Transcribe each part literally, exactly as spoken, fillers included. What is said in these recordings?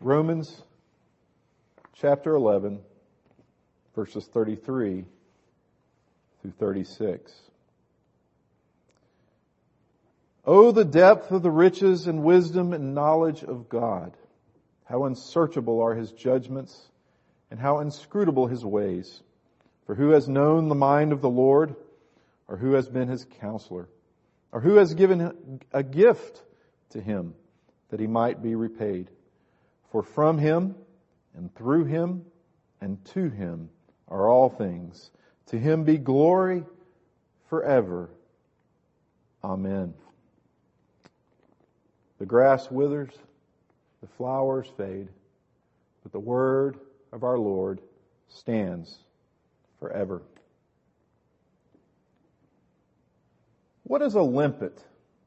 Romans chapter eleven, verses thirty-three through thirty-six. Oh, the depth of the riches and wisdom and knowledge of God! How unsearchable are His judgments, and how inscrutable His ways. For who has known the mind of the Lord, or who has been His counselor, or who has given a gift to Him that He might be repaid? For from Him, and through Him, and to Him are all things. To Him be glory forever. Amen. The grass withers, the flowers fade, but the word of our Lord stands forever. What is a limpet?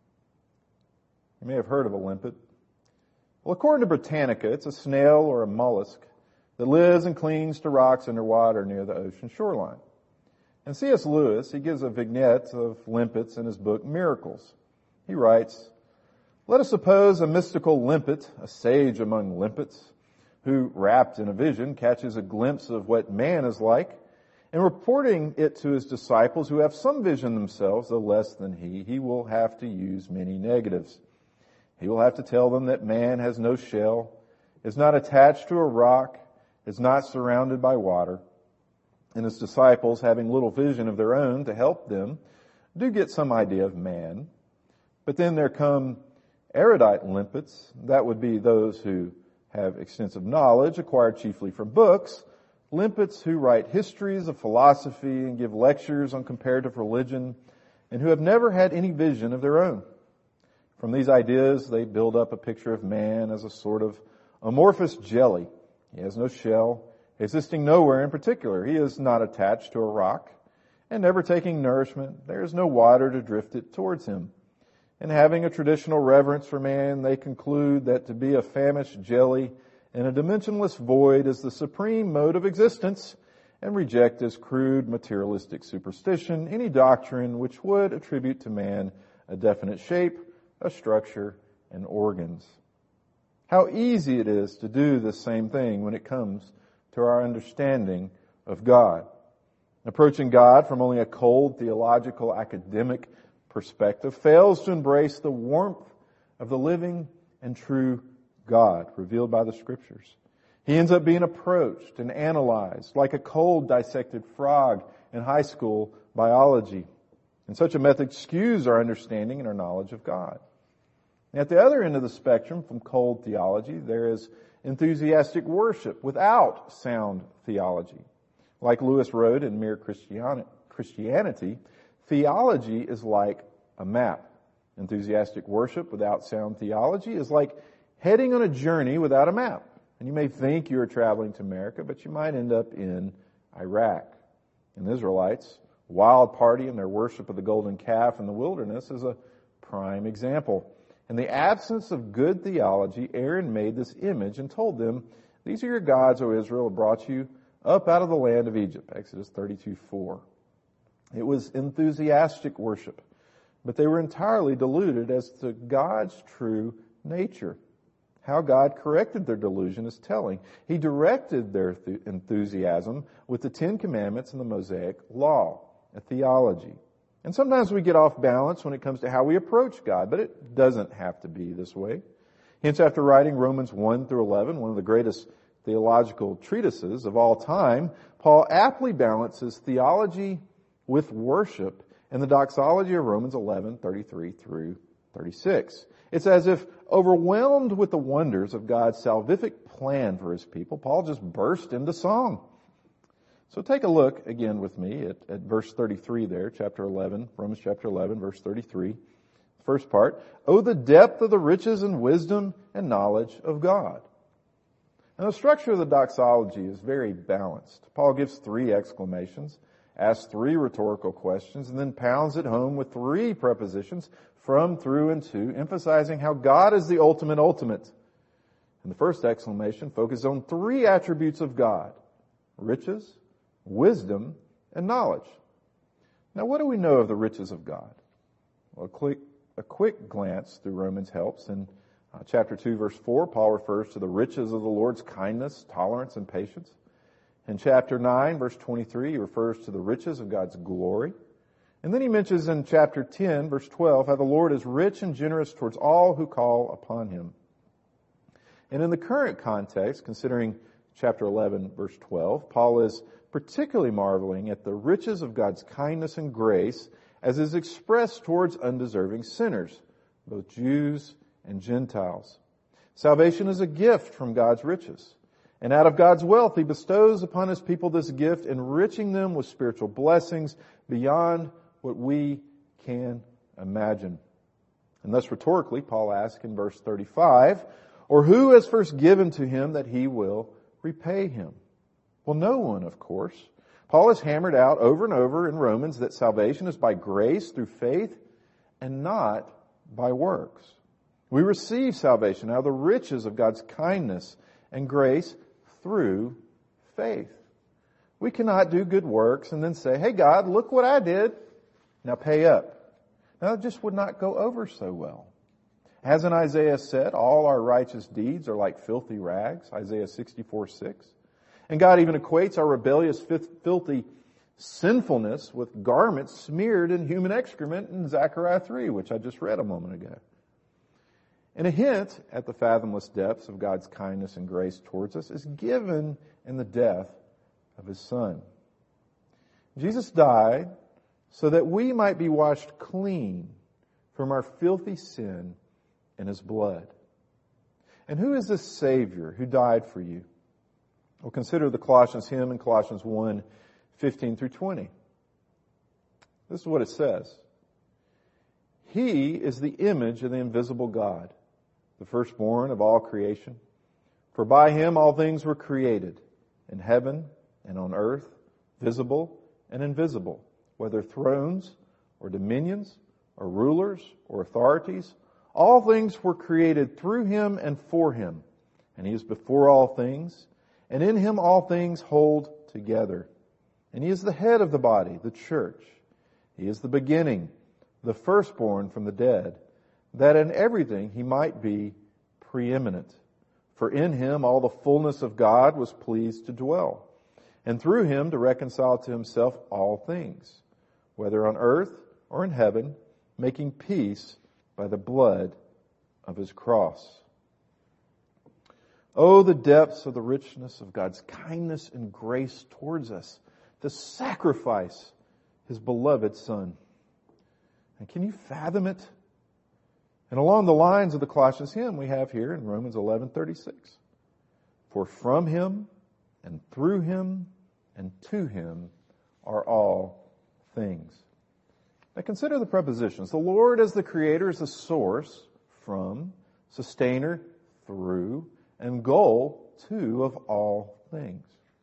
You may have heard of a limpet. Well, according to Britannica, it's a snail or a mollusk that lives and clings to rocks underwater near the ocean shoreline. And C S Lewis, he gives a vignette of limpets in his book Miracles. He writes, "Let us suppose a mystical limpet, a sage among limpets, who, wrapped in a vision, catches a glimpse of what man is like, and reporting it to his disciples who have some vision themselves, though less than he, he will have to use many negatives. He will have to tell them that man has no shell, is not attached to a rock, is not surrounded by water, and his disciples, having little vision of their own to help them, do get some idea of man. But then there come erudite limpets, that would be those who have extensive knowledge acquired chiefly from books, limpets who write histories of philosophy and give lectures on comparative religion, and who have never had any vision of their own. From these ideas, they build up a picture of man as a sort of amorphous jelly. He has no shell, existing nowhere in particular. He is not attached to a rock, and never taking nourishment. There is no water to drift it towards him. And having a traditional reverence for man, they conclude that to be a famished jelly in a dimensionless void is the supreme mode of existence, and reject as crude materialistic superstition any doctrine which would attribute to man a definite shape, a structure, and organs." How easy it is to do the same thing when it comes to our understanding of God. Approaching God from only a cold theological academic perspective fails to embrace the warmth of the living and true God revealed by the Scriptures. He ends up being approached and analyzed like a cold dissected frog in high school biology. And such a method skews our understanding and our knowledge of God. At the other end of the spectrum from cold theology, there is enthusiastic worship without sound theology. Like Lewis wrote in Mere Christianity, theology is like a map. Enthusiastic worship without sound theology is like heading on a journey without a map. And you may think you are traveling to America, but you might end up in Iraq. And the Israelites, wild party in their worship of the golden calf in the wilderness is a prime example. In the absence of good theology, Aaron made this image and told them, "These are your gods, O Israel, who brought you up out of the land of Egypt." Exodus thirty-two four. It was enthusiastic worship, but they were entirely deluded as to God's true nature. How God corrected their delusion is telling. He directed their enthusiasm with the Ten Commandments and the Mosaic Law, a theology. And sometimes we get off balance when it comes to how we approach God, but it doesn't have to be this way. Hence, after writing Romans one through eleven, one of the greatest theological treatises of all time, Paul aptly balances theology with worship in the doxology of Romans eleven, thirty-three through thirty-six. It's as if, overwhelmed with the wonders of God's salvific plan for His people, Paul just burst into song. So take a look again with me at, at verse thirty-three there, chapter eleven, Romans chapter eleven, verse thirty-three. First part, "Oh, the depth of the riches and wisdom and knowledge of God." Now the structure of the doxology is very balanced. Paul gives three exclamations, asks three rhetorical questions, and then pounds it home with three prepositions, from, through, and to, emphasizing how God is the ultimate ultimate. And the first exclamation focuses on three attributes of God: riches, wisdom, and knowledge. Now, what do we know of the riches of God? Well, a quick, a quick glance through Romans helps, and Uh, chapter two, verse four, Paul refers to the riches of the Lord's kindness, tolerance, and patience. In chapter nine, verse twenty-three, he refers to the riches of God's glory. And then he mentions in chapter ten, verse twelve, how the Lord is rich and generous towards all who call upon him. And in the current context, considering chapter eleven, verse twelve, Paul is particularly marveling at the riches of God's kindness and grace as is expressed towards undeserving sinners, both Jews and Gentiles. Salvation is a gift from God's riches. And out of God's wealth, he bestows upon his people this gift, enriching them with spiritual blessings beyond what we can imagine. And thus rhetorically, Paul asks in verse thirty-five, or who has first given to him that he will repay him? Well, no one, of course. Paul has hammered out over and over in Romans that salvation is by grace through faith and not by works. We receive salvation out of the riches of God's kindness and grace through faith. We cannot do good works and then say, hey God, look what I did. Now pay up. Now it just would not go over so well. As in Isaiah said, all our righteous deeds are like filthy rags, Isaiah sixty-four six. And God even equates our rebellious, filthy sinfulness with garments smeared in human excrement in Zechariah three, which I just read a moment ago. And a hint at the fathomless depths of God's kindness and grace towards us is given in the death of his Son. Jesus died so that we might be washed clean from our filthy sin in his blood. And who is this Savior who died for you? Well, consider the Colossians hymn in Colossians one, fifteen through twenty. This is what it says. He is the image of the invisible God, the firstborn of all creation. For by him all things were created, in heaven and on earth, visible and invisible, whether thrones or dominions or rulers or authorities. All things were created through him and for him, and he is before all things, and in him all things hold together. And he is the head of the body, the church. He is the beginning, the firstborn from the dead, that in everything he might be preeminent. For in him all the fullness of God was pleased to dwell, and through him to reconcile to himself all things, whether on earth or in heaven, making peace by the blood of his cross. Oh, the depths of the richness of God's kindness and grace towards us, to sacrifice his beloved Son. And can you fathom it? And along the lines of the Colossians hymn we have here in Romans eleven thirty-six. For from him and through him and to him are all things. Now consider the prepositions. The Lord as the creator is the source, from, sustainer, through, and goal, to, of all things.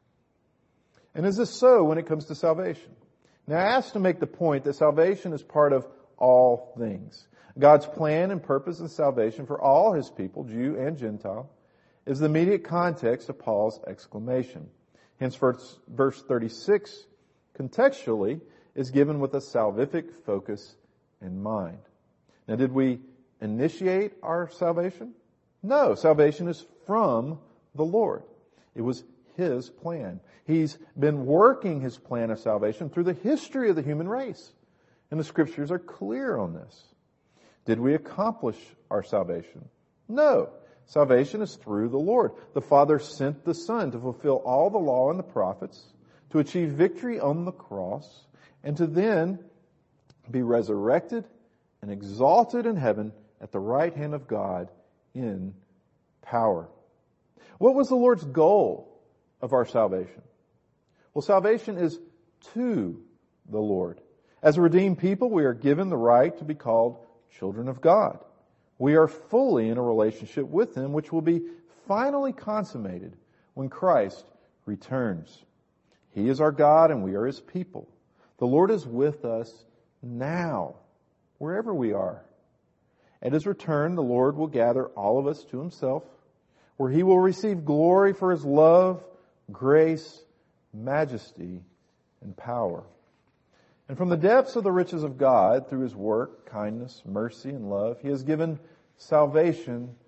And is this so when it comes to salvation? Now I asked to make the point that salvation is part of all things. God's plan and purpose in salvation for all his people, Jew and Gentile, is the immediate context of Paul's exclamation. Hence verse, verse thirty-six, contextually, is given with a salvific focus in mind. Now did we initiate our salvation? No, salvation is from the Lord. It was his plan. He's been working his plan of salvation through the history of the human race. And the scriptures are clear on this. Did we accomplish our salvation? No. Salvation is through the Lord. The Father sent the Son to fulfill all the law and the prophets, to achieve victory on the cross, and to then be resurrected and exalted in heaven at the right hand of God in power. What was the Lord's goal of our salvation? Well, salvation is to the Lord. As a redeemed people, we are given the right to be called children of God. We are fully in a relationship with him, which will be finally consummated when Christ returns. He is our God and we are his people. The Lord is with us now, wherever we are. At his return, the Lord will gather all of us to himself, where he will receive glory for his love, grace, majesty, and power. And from the depths of the riches of God, through his work, kindness, mercy, and love, he has given salvation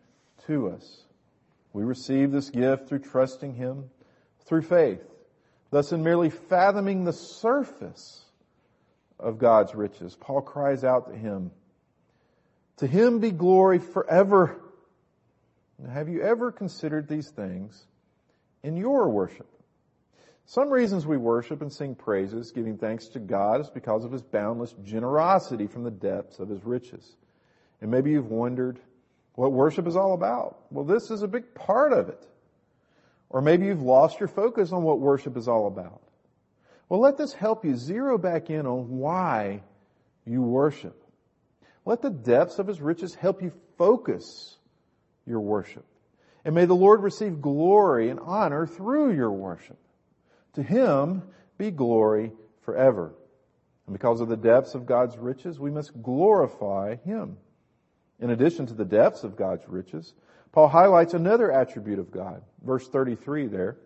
to us. We receive this gift through trusting Him, through faith. Thus, in merely fathoming the surface of God's riches, Paul cries out to Him, "To Him be glory forever." Now, have you ever considered these things in your worship? Some reasons we worship and sing praises, giving thanks to God, is because of His boundless generosity from the depths of His riches. And maybe you've wondered what worship is all about. Well, this is a big part of it. Or maybe you've lost your focus on what worship is all about. Well, let this help you zero back in on why you worship. Let the depths of His riches help you focus your worship. And may the Lord receive glory and honor through your worship. To Him be glory forever. And because of the depths of God's riches, we must glorify Him. In addition to the depths of God's riches, Paul highlights another attribute of God. Verse thirty-three there.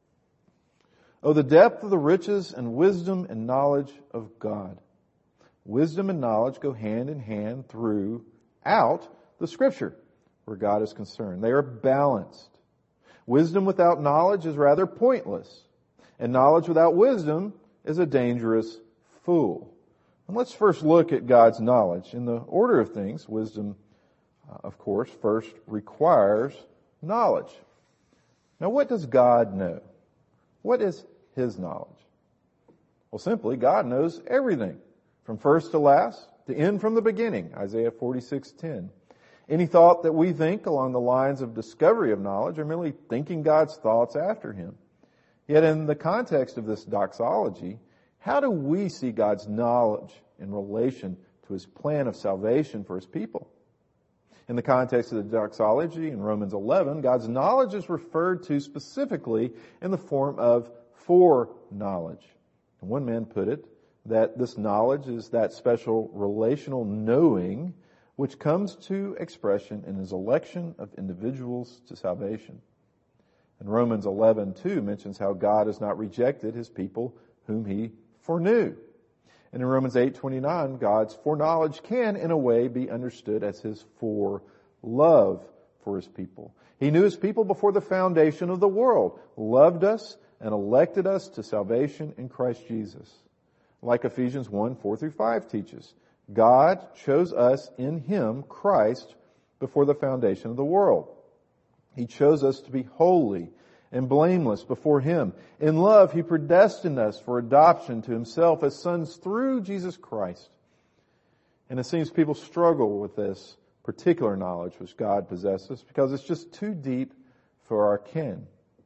"Oh, the depth of the riches and wisdom and knowledge of God." Wisdom and knowledge go hand in hand throughout the Scripture where God is concerned. They are balanced. Wisdom without knowledge is rather pointless. And knowledge without wisdom is a dangerous fool. And let's first look at God's knowledge. In the order of things, wisdom, uh, of course, first requires knowledge. Now, what does God know? What is His knowledge? Well, simply, God knows everything, from first to last, to end from the beginning, Isaiah forty-six ten. Any thought that we think along the lines of discovery of knowledge are merely thinking God's thoughts after Him. Yet in the context of this doxology, how do we see God's knowledge in relation to His plan of salvation for His people? In the context of the doxology in Romans eleven, God's knowledge is referred to specifically in the form of foreknowledge. And one man put it that this knowledge is that special relational knowing which comes to expression in His election of individuals to salvation. And Romans eleven two mentions how God has not rejected His people whom He foreknew. And in Romans eight twenty-nine, God's foreknowledge can, in a way, be understood as His forelove for His people. He knew His people before the foundation of the world, loved us, and elected us to salvation in Christ Jesus. Like Ephesians one four through five teaches, God chose us in Him, Christ, before the foundation of the world. He chose us to be holy and blameless before Him. In love, He predestined us for adoption to Himself as sons through Jesus Christ. And it seems people struggle with this particular knowledge which God possesses because it's just too deep for our ken.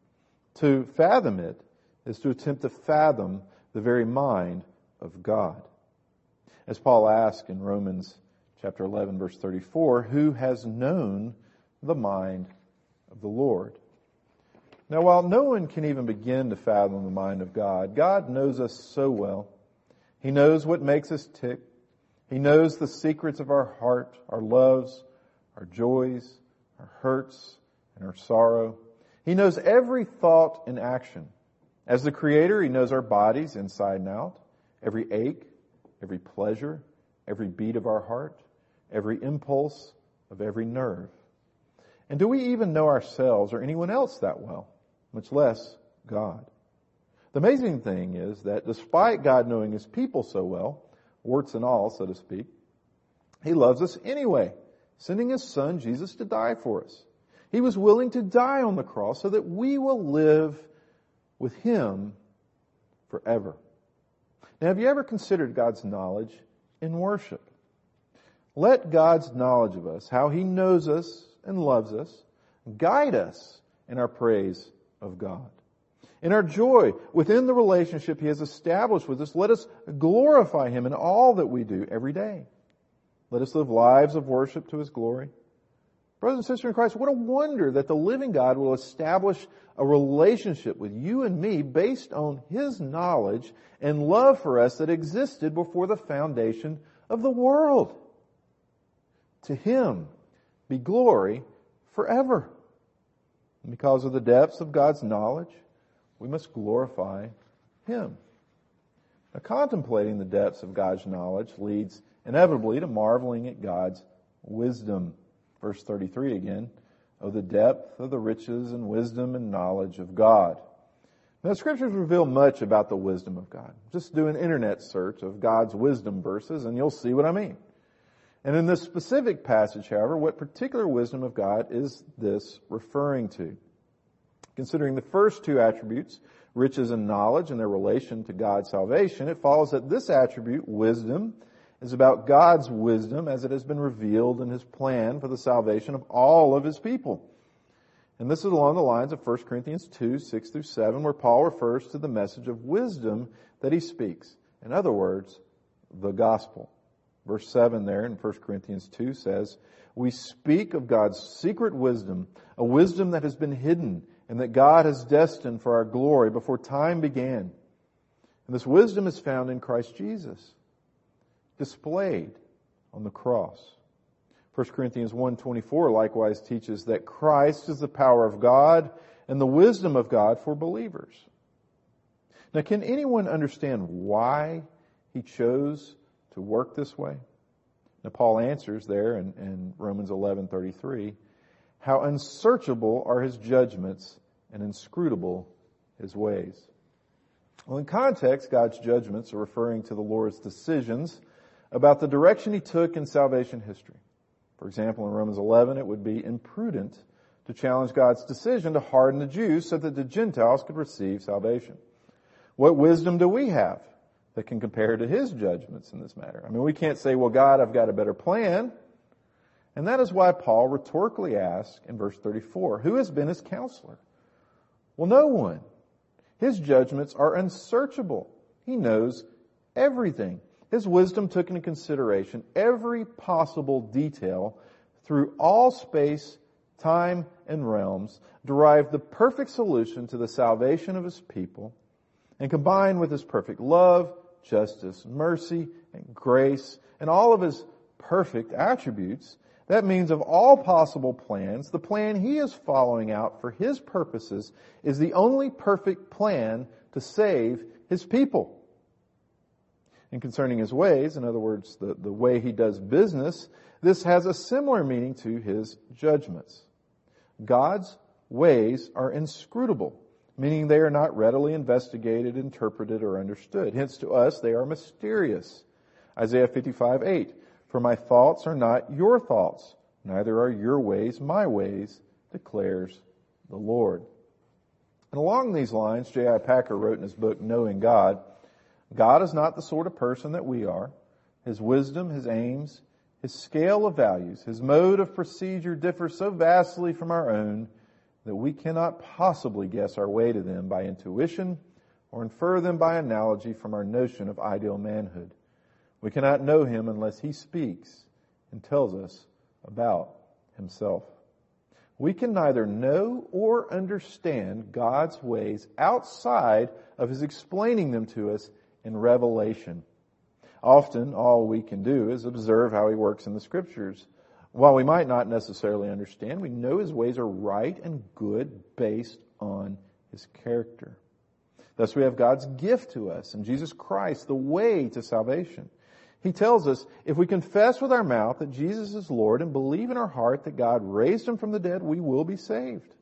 To fathom it is to attempt to fathom the very mind of God. As Paul asks in Romans chapter eleven, verse thirty-four, who has known the mind of the Lord? Now, while no one can even begin to fathom the mind of God, God knows us so well. He knows what makes us tick. He knows the secrets of our heart, our loves, our joys, our hurts, and our sorrow. He knows every thought and action. As the Creator, He knows our bodies inside and out, every ache, every pleasure, every beat of our heart, every impulse of every nerve. And do we even know ourselves or anyone else that well, much less God? The amazing thing is that despite God knowing His people so well, warts and all, so to speak, He loves us anyway, sending His Son, Jesus, to die for us. He was willing to die on the cross so that we will live with Him forever. Now, have you ever considered God's knowledge in worship? Let God's knowledge of us, how He knows us and loves us, guide us in our praise of God. In our joy within the relationship He has established with us, let us glorify Him in all that we do every day. Let us live lives of worship to His glory. Brothers and sisters in Christ, what a wonder that the living God will establish a relationship with you and me based on His knowledge and love for us that existed before the foundation of the world. To Him be glory forever. And because of the depths of God's knowledge, we must glorify Him. Now, contemplating the depths of God's knowledge leads inevitably to marveling at God's wisdom. Verse thirty-three again. Oh, the depth of the riches and wisdom and knowledge of God. Now, the Scriptures reveal much about the wisdom of God. Just do an internet search of God's wisdom verses and you'll see what I mean. And in this specific passage, however, what particular wisdom of God is this referring to? Considering the first two attributes, riches and knowledge, and their relation to God's salvation, it follows that this attribute, wisdom, is about God's wisdom as it has been revealed in His plan for the salvation of all of His people. And this is along the lines of First Corinthians two, six through seven, where Paul refers to the message of wisdom that he speaks. In other words, the gospel. Verse seven there in First Corinthians two says, we speak of God's secret wisdom, a wisdom that has been hidden and that God has destined for our glory before time began. And this wisdom is found in Christ Jesus, displayed on the cross. First Corinthians one twenty-four likewise teaches that Christ is the power of God and the wisdom of God for believers. Now, can anyone understand why He chose to work this way? Now, Paul answers there in, in Romans eleven thirty-three, how unsearchable are His judgments and inscrutable His ways. Well, in context, God's judgments are referring to the Lord's decisions about the direction He took in salvation history. For example, in Romans eleven, it would be imprudent to challenge God's decision to harden the Jews so that the Gentiles could receive salvation. What wisdom do we have that can compare to His judgments in this matter? I mean, we can't say, well, God, I've got a better plan. And that is why Paul rhetorically asks in verse thirty-four, who has been His counselor? Well, no one. His judgments are unsearchable. He knows everything. His wisdom took into consideration every possible detail through all space, time, and realms, derived the perfect solution to the salvation of His people, and combined with His perfect love, justice, mercy, and grace, and all of His perfect attributes, that means of all possible plans, the plan He is following out for His purposes is the only perfect plan to save His people. And concerning His ways, in other words, the, the way He does business, this has a similar meaning to His judgments. God's ways are inscrutable, meaning they are not readily investigated, interpreted, or understood. Hence to us, they are mysterious. Isaiah fifty-five eight, for my thoughts are not your thoughts, neither are your ways my ways, declares the Lord. And along these lines, J I Packer wrote in his book, Knowing God, God is not the sort of person that we are. His wisdom, His aims, His scale of values, His mode of procedure differ so vastly from our own that we cannot possibly guess our way to them by intuition or infer them by analogy from our notion of ideal manhood. We cannot know Him unless He speaks and tells us about Himself. We can neither know or understand God's ways outside of His explaining them to us in revelation. Often, all we can do is observe how He works in the Scriptures. While we might not necessarily understand, we know His ways are right and good based on His character. Thus, we have God's gift to us in Jesus Christ, the way to salvation. He tells us, if we confess with our mouth that Jesus is Lord and believe in our heart that God raised Him from the dead, we will be saved.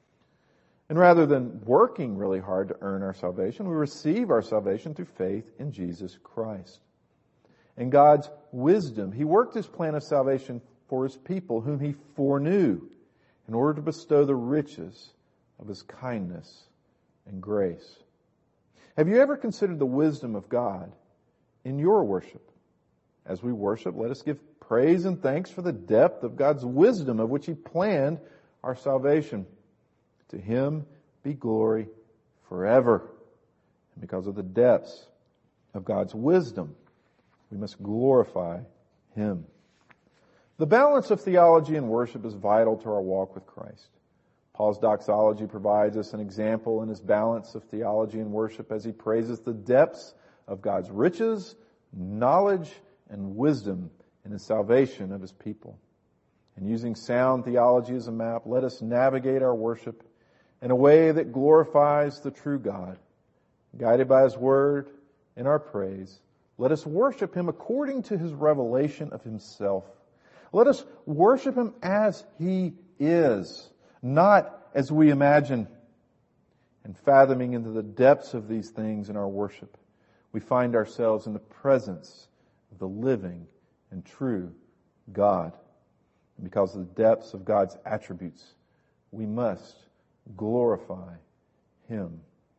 And rather than working really hard to earn our salvation, we receive our salvation through faith in Jesus Christ. In God's wisdom, He worked His plan of salvation for His people, whom He foreknew, in order to bestow the riches of His kindness and grace. Have you ever considered the wisdom of God in your worship? As we worship, let us give praise and thanks for the depth of God's wisdom of which He planned our salvation. To Him be glory forever. And because of the depths of God's wisdom, we must glorify Him. The balance of theology and worship is vital to our walk with Christ. Paul's doxology provides us an example in his balance of theology and worship as he praises the depths of God's riches, knowledge, and wisdom in His salvation of His people. And using sound theology as a map, let us navigate our worship in a way that glorifies the true God. Guided by His word in our praise, let us worship Him according to His revelation of Himself. Let us worship Him as He is. not as we imagine. And fathoming into the depths of these things in our worship, we find ourselves in the presence of the living and true God. And because of the depths of God's attributes, we must glorify Him.